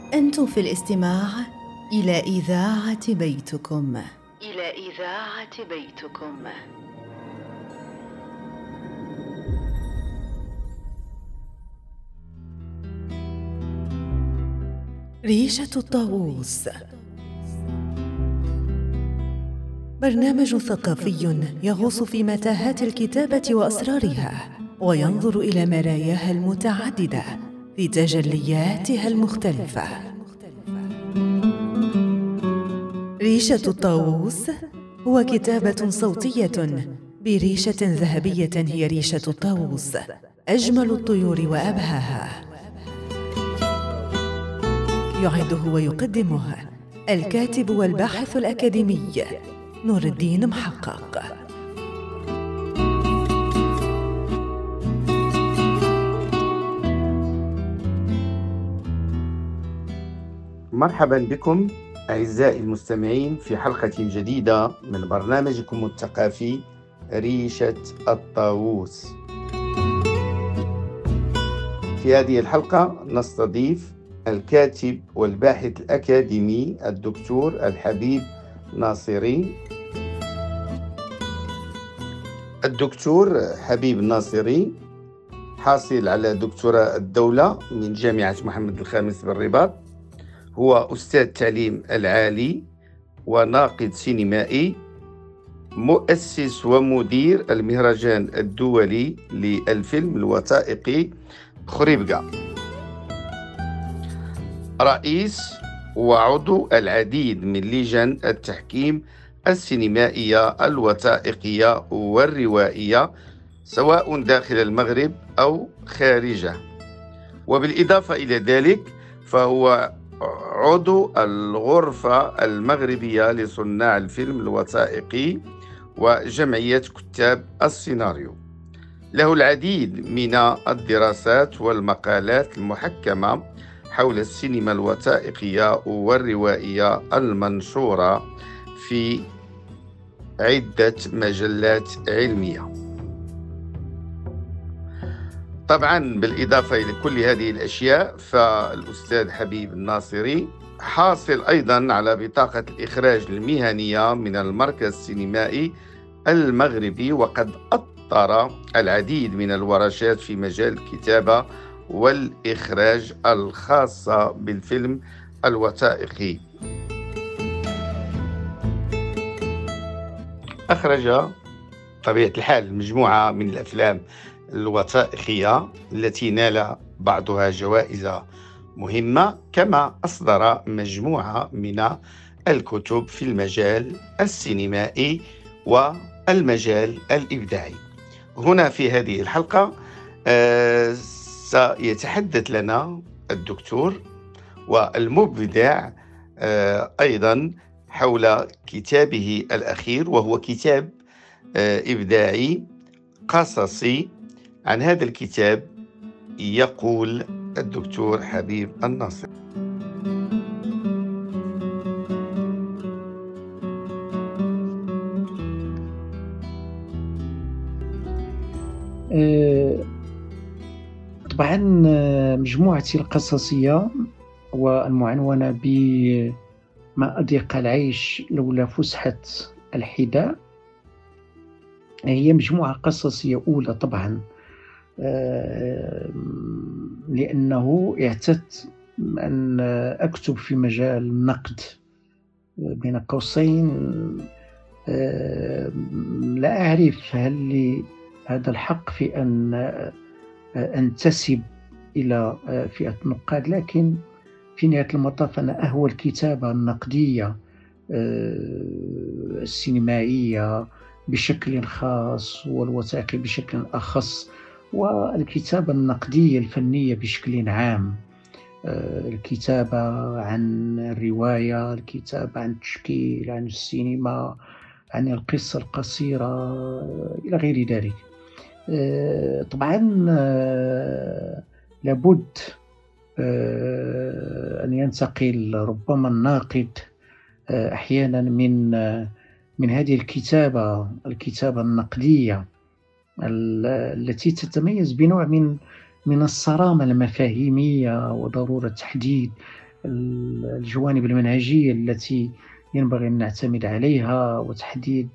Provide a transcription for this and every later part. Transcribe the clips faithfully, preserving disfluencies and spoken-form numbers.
أنتم في الاستماع إلى إذاعة بيتكم. إلى إذاعة بيتكم. ريشة الطاووس، برنامج ثقافي يغوص في متاهات الكتابة وأسرارها، وينظر إلى مراياها المتعددة في تجلياتها المختلفة. ريشة الطاووس هو كتابة صوتية بريشة ذهبية، هي ريشة الطاووس، أجمل الطيور وأبهاها. يعده ويقدمه الكاتب والباحث الأكاديمي نور الدين محقق. مرحبا بكم أعزائي المستمعين في حلقة جديدة من برنامجكم الثقافي ريشة الطاووس. في هذه الحلقة نستضيف الكاتب والباحث الأكاديمي الدكتور الحبيب ناصري. الدكتور حبيب ناصري حاصل على دكتوراه الدولة من جامعة محمد الخامس بالرباط، هو أستاذ تعليم العالي وناقد سينمائي، مؤسس ومدير المهرجان الدولي للفيلم الوثائقي خريبكا، رئيس وعضو العديد من لجان التحكيم السينمائية الوثائقية والروائية سواء داخل المغرب أو خارجه. وبالإضافة إلى ذلك فهو عضو الغرفة المغربية لصناع الفيلم الوثائقي وجمعية كتاب السيناريو. له العديد من الدراسات والمقالات المحكمة حول السينما الوثائقية والروائية المنشورة في عدة مجلات علمية. طبعا بالإضافة إلى كل هذه الأشياء فالأستاذ حبيب الناصري حاصل أيضا على بطاقة الإخراج المهنية من المركز السينمائي المغربي، وقد أطر العديد من الورشات في مجال الكتابة والإخراج الخاصة بالفيلم الوثائقي. أخرج طبيعة الحال مجموعة من الأفلام الوثائقية التي نال بعضها جوائز مهمة، كما أصدر مجموعة من الكتب في المجال السينمائي والمجال الإبداعي. هنا في هذه الحلقة آه سيتحدث لنا الدكتور والمبدع آه أيضا حول كتابه الأخير، وهو كتاب آه إبداعي قصصي. عن هذا الكتاب يقول الدكتور حبيب الناصري: طبعا مجموعتي القصصية والمعنونة بما أضيق العيش لولا فسحة الحذاء هي مجموعة قصصية أولى، طبعا لأنه اعتدت أن أكتب في مجال النقد بين قوسين. لا أعرف هل لي هذا الحق في أن أنتسب إلى فئة النقاد، لكن في نهاية المطاف أنا أهوى الكتابة النقدية السينمائية بشكل خاص والوثائقي بشكل أخص، والكتابة النقدية الفنية بشكل عام، الكتابة عن الرواية، الكتابة عن التشكيل، عن السينما، عن القصة القصيرة إلى غير ذلك. طبعا لابد أن ينتقل ربما الناقد أحيانا من من هذه الكتابة الكتابة النقدية التي تتميز بنوع من من الصرامة المفاهيمية وضرورة تحديد الجوانب المنهجية التي ينبغي أن نعتمد عليها، وتحديد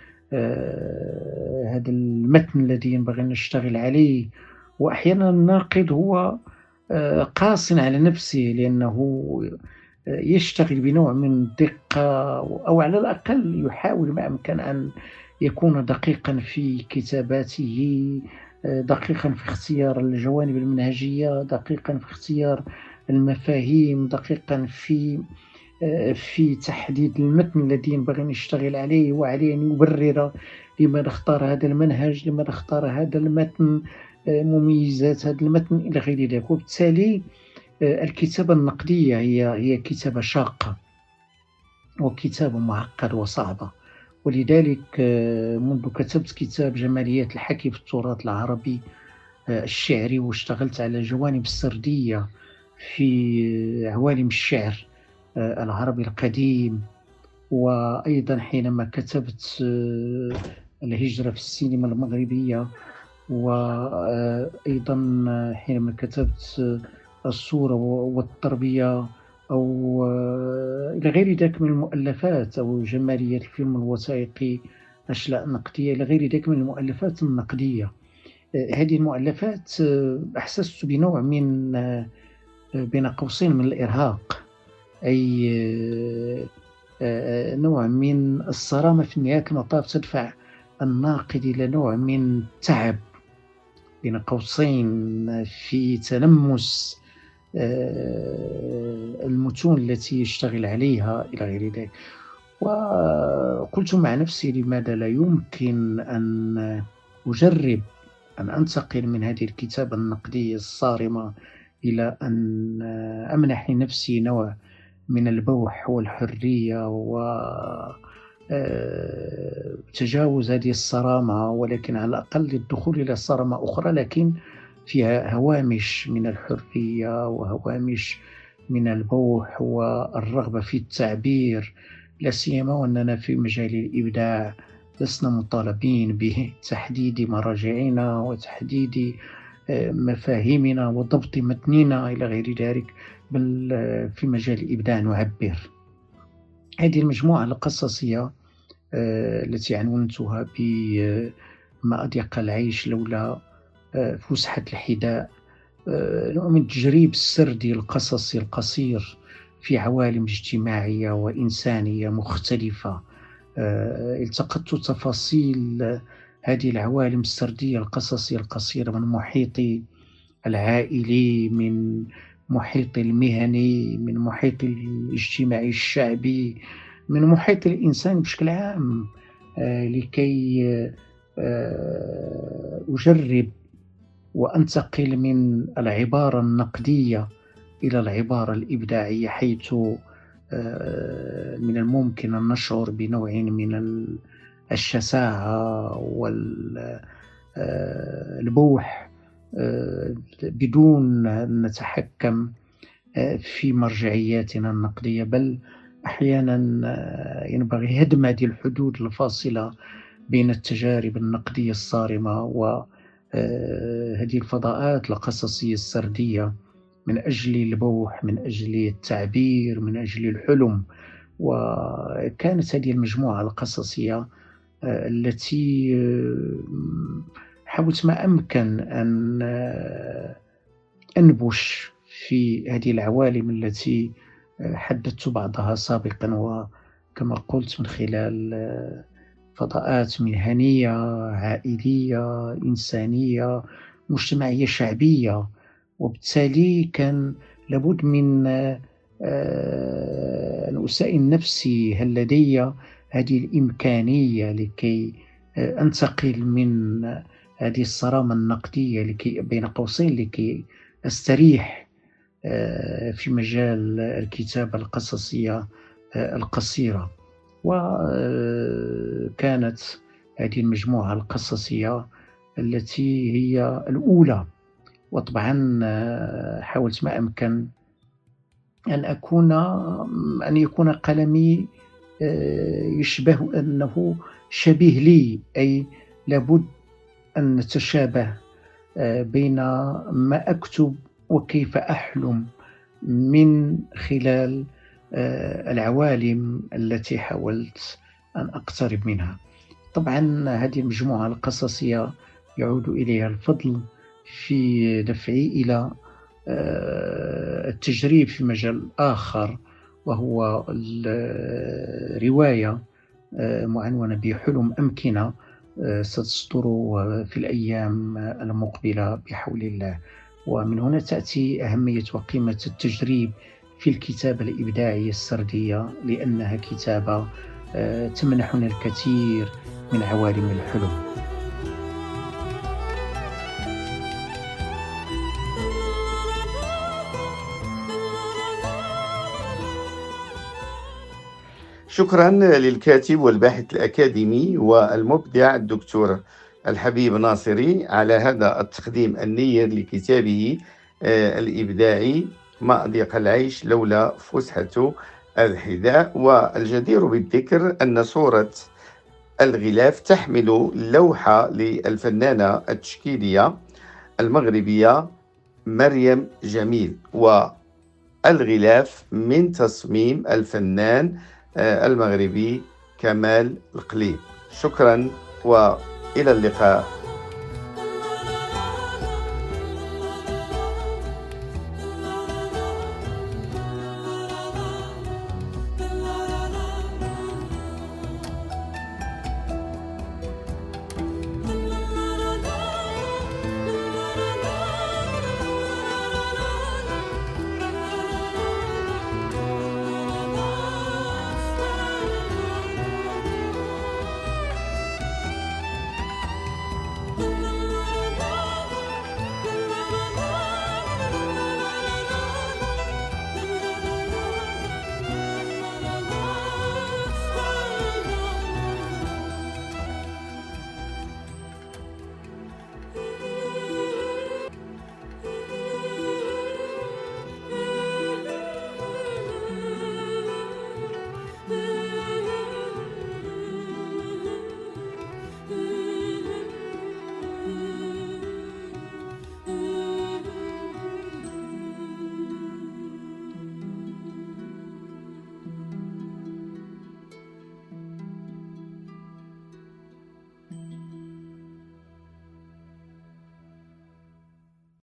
هذا المتن الذي ينبغي أن نشتغل عليه. وأحيانا الناقد هو قاس على نفسه لأنه يشتغل بنوع من الدقة، أو على الأقل يحاول ما أمكن أن يكون دقيقا في كتاباته، دقيقا في اختيار الجوانب المنهجية، دقيقا في اختيار المفاهيم، دقيقا في في تحديد المتن الذي ينبغي أن يشتغل عليه، وعليه أن يبرر لماذا اختار هذا المنهج، لماذا اختار هذا المتن، مميزات هذا المتن إلى غير ذلك. وبالتالي الكتابة النقدية هي هي كتابة شاقة وكتابة معقدة وصعبة. ولذلك منذ كتبت كتاب جماليات الحكي في التراث العربي الشعري، واشتغلت على جوانب السردية في عوالم الشعر العربي القديم، وأيضا حينما كتبت الهجرة في السينما المغربية، وأيضا حينما كتبت الصورة والتربية، أو إلى غير ذلك من المؤلفات، أو جمالية الفيلم الوثائقي، أشلاء نقدية، إلى غير ذلك من المؤلفات النقدية. هذه المؤلفات أحسست بنوع من بين قوسين من الإرهاق، أي نوع من الصرامة في نهاية المطاف تدفع الناقد إلى نوع من التعب بين قوسين في تلمس المتون التي يشتغل عليها إلى غير ذلك. وقلت مع نفسي لماذا لا يمكن أن أجرب أن أنتقل من هذه الكتابة النقدية الصارمة إلى أن أمنح لنفسي نوع من البوح والحرية وتجاوز هذه الصرامة، ولكن على الأقل الدخول إلى صرامة أخرى لكن فيها هوامش من الحرية وهوامش من البوح والرغبة في التعبير، لا سيما وأننا في مجال الإبداع لسنا مطالبين بتحديد مراجعنا وتحديد مفاهيمنا وضبط متننا إلى غير ذلك، بل في مجال الإبداع نعبر. هذه المجموعة القصصية التي عنونتها بما أضيق العيش لولا فسحة الحذاء، نوع من التجريب السردي القصصي القصير في عوالم اجتماعية وإنسانية مختلفة. التقطت تفاصيل هذه العوالم السردية القصصية القصيرة من محيطي العائلي، من محيط المهني، من محيط الاجتماعي الشعبي، من محيط الإنسان بشكل عام، لكي أجرب وأنتقل من العبارة النقدية إلى العبارة الإبداعية، حيث من الممكن أن نشعر بنوع من الشساعة والبوح بدون أن نتحكم في مرجعياتنا النقدية، بل أحيانا ينبغي هدم هذه الحدود الفاصلة بين التجارب النقدية الصارمة وهذه الفضاءات القصصية السردية من أجل البوح، من أجل التعبير، من أجل الحلم. وكانت هذه المجموعة القصصية التي حاولت ما أمكن أن أنبش في هذه العوالم التي حددت بعضها سابقا، وكما قلت من خلال فضاءات مهنية عائلية إنسانية مجتمعية شعبية. وبالتالي كان لابد من أن أسائل نفسي هل لدي هذه الإمكانية لكي أنتقل من هذه الصرامة النقدية لكي بين قوسين لكي أستريح في مجال الكتابة القصصية القصيرة. وكانت هذه المجموعة القصصية التي هي الأولى. وطبعا حاولت ما أمكن أن أكون أن يكون قلمي يشبه أنه شبيه لي، أي لابد أن نتشابه بين ما أكتب وكيف أحلم من خلال آه، العوالم التي حاولت أن أقترب منها. طبعا هذه المجموعة القصصية يعود إليها الفضل في دفعي إلى آه، التجريب في مجال آخر، وهو الرواية آه، معنونة بحلم أمكنة، آه، ستصدر في الأيام المقبلة بحول الله. ومن هنا تأتي أهمية وقيمة التجريب في الكتابة الإبداعية السردية، لأنها كتابة آه، تمنحنا الكثير من عوالم الحلم. شكرا للكاتب والباحث الأكاديمي والمبدع الدكتور الحبيب ناصري على هذا التقديم النير لكتابه آه، الإبداعي ما أضيق العيش لولا فسحة الحذاء. والجدير بالذكر أن صورة الغلاف تحمل لوحة للفنانة التشكيلية المغربية مريم جميل، والغلاف من تصميم الفنان المغربي كمال القليب. شكرا وإلى اللقاء.